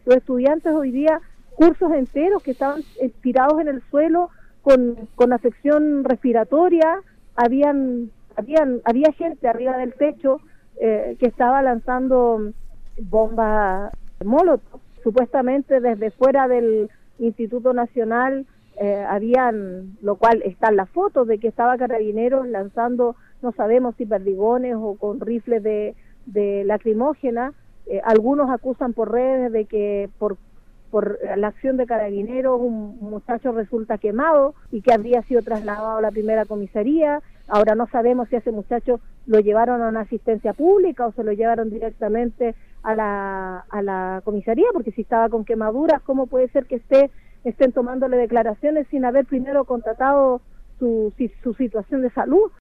Los estudiantes hoy día, cursos enteros que estaban tirados en el suelo con afección respiratoria, había gente arriba del techo que estaba lanzando bombas molotov, supuestamente desde fuera del Instituto Nacional. Lo cual están las fotos de que estaba Carabineros lanzando, no sabemos si perdigones o con rifles de lacrimógena. Algunos acusan por redes de que por la acción de Carabineros un muchacho resulta quemado y que habría sido trasladado a la primera comisaría. Ahora no sabemos si ese muchacho lo llevaron a una asistencia pública o se lo llevaron directamente a la comisaría, porque si estaba con quemaduras, ¿cómo puede ser que estén tomándole declaraciones sin haber primero contratado su situación de salud?